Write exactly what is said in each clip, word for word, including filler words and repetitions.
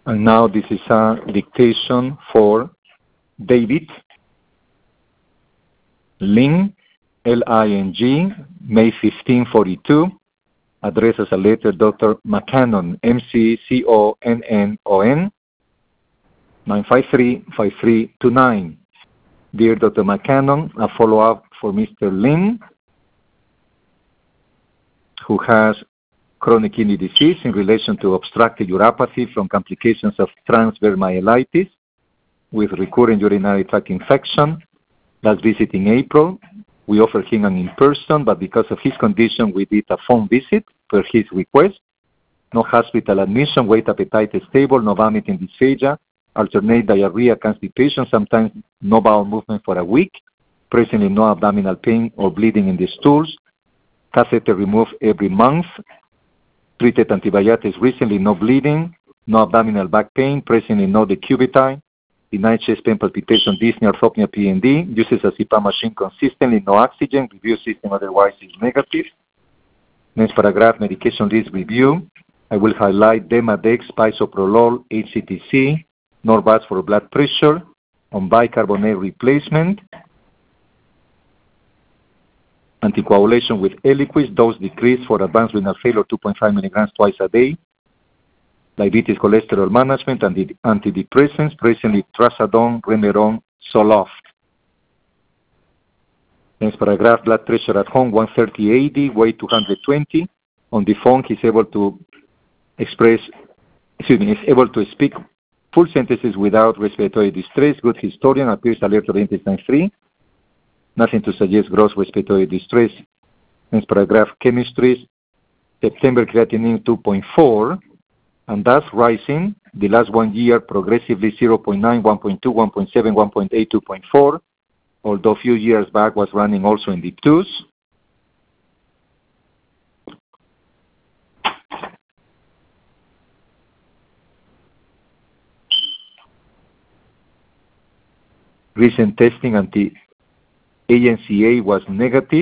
And now this is a dictation for David Ling, L I N G, May fifteenth, forty-two, addressed as a letter Doctor McCannon, M C C O N N O N, nine five three, five three two nine. Dear Doctor McCannon, a follow-up for Mister Lin, who has chronic kidney disease in relation to obstructive uropathy from complications of transverse myelitis with recurrent urinary tract infection. Last visit in April, we offered him an in-person, but because of his condition, we did a phone visit per his request. No hospital admission, weight, appetite stable, no vomiting, dysphagia, alternate diarrhea, constipation, sometimes no bowel movement for a week, presently no abdominal pain or bleeding in the stools, catheter removed every month, treated antibiotics recently, no bleeding, no abdominal back pain, presently no decubitine, denied chest pain, palpitation, dyspnea, orthopnea, P N D, uses a C PAP machine consistently, no oxygen, review system otherwise is negative. Next paragraph, medication list review. I will highlight Demodex, bisoprolol, H C T C, Norvasc for blood pressure, on bicarbonate replacement, anticoagulation with Eliquis, dose decrease for advanced renal failure, two point five milligrams twice a day, diabetes, cholesterol management, and antidepressants, presently trazodone, Remeron, Zoloft. Next paragraph, blood pressure at home, one thirty eighty, weight two hundred twenty. On the phone, he's able to express, excuse me, is able to speak full sentences without respiratory distress, good historian, appears alert-oriented and free. Nothing to suggest gross respiratory distress. Next paragraph, chemistries, September creatinine two point four, and thus rising the last one year progressively zero point nine, one point two, one point seven, one point eight, two point four, although a few years back was running also in the twos. Recent testing anti-A N C A was negative.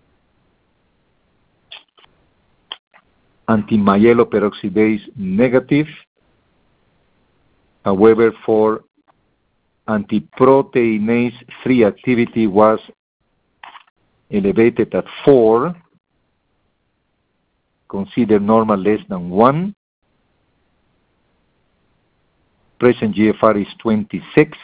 Anti-myeloperoxidase negative. However, for antiproteinase three activity was elevated at four, considered normal less than one. Present G F R is twenty-six.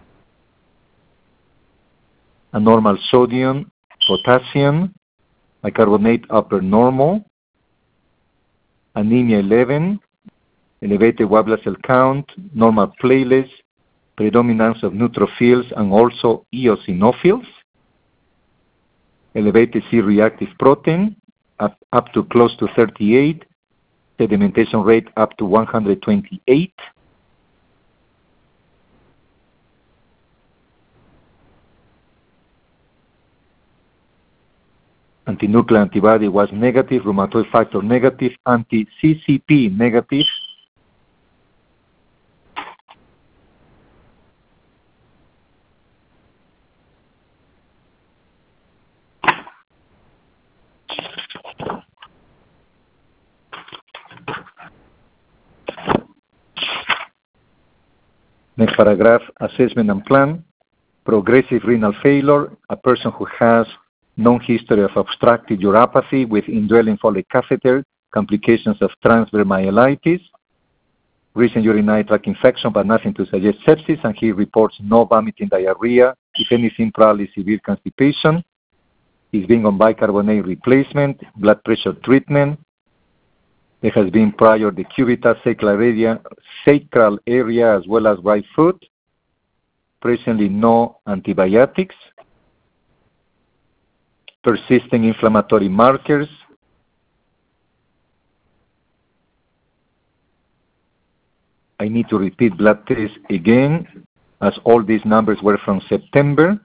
A normal sodium, potassium, bicarbonate upper normal, anemia eleven, elevated white blood cell count, normal platelets, predominance of neutrophils and also eosinophils, elevated C-reactive protein up, up to close to thirty-eight, sedimentation rate up to one hundred twenty-eight, antinuclear antibody was negative, rheumatoid factor negative, anti-C C P negative. Next paragraph, assessment and plan. Progressive renal failure, a person who has known history of obstructive uropathy with indwelling Foley catheter, complications of transverse myelitis, recent urinary tract infection, but nothing to suggest sepsis, and he reports no vomiting, diarrhea, if anything, probably severe constipation. He's being on bicarbonate replacement, blood pressure treatment. There has been prior decubitus, sacral area, sacral area as well as right foot. Presently no antibiotics. Persisting inflammatory markers. I need to repeat blood test again, as all these numbers were from September.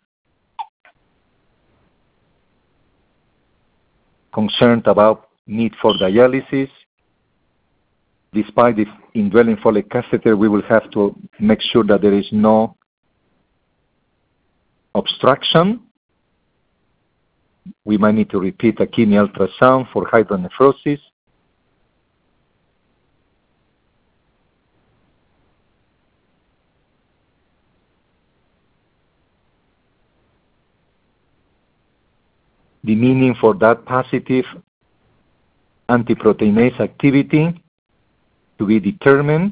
Concerned about need for dialysis. Despite the indwelling Foley catheter, we will have to make sure that there is no obstruction. We might need to repeat a kidney ultrasound for hydronephrosis. the meaning for that positive antiproteinase activity to be determined.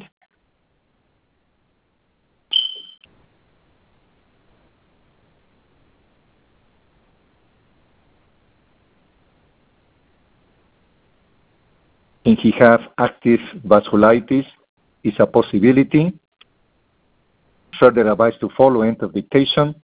Can he have active vasculitis? Is a possibility. Further advice to follow. End of dictation.